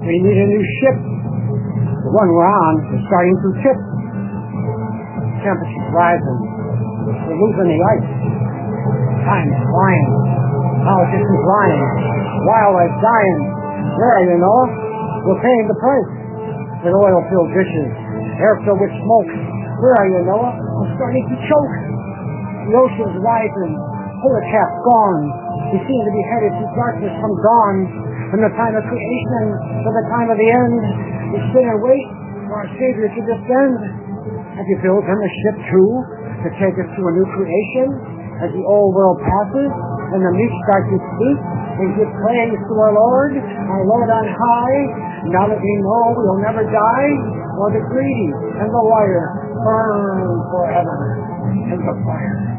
We need a new ship. The one we're on is starting to tip. Temperature's rising. We're losing the ice. Time's flying. Politicians lying. Wildlife dying. There, you know, we're paying the price. With oil-filled dishes, air-filled with smoke. Where are you, Noah? I'm starting to choke. The ocean's rising. Polar cap's gone. We seem to be headed to darkness from dawn. From the time of creation to the time of the end, we sit and wait for our Savior to descend. Have you built him a ship too to take us to a new creation? As the old world passes and the meek start to speak and give praise to our Lord on high, now that we know we'll never die, while the greedy and the liar burn forever in the fire.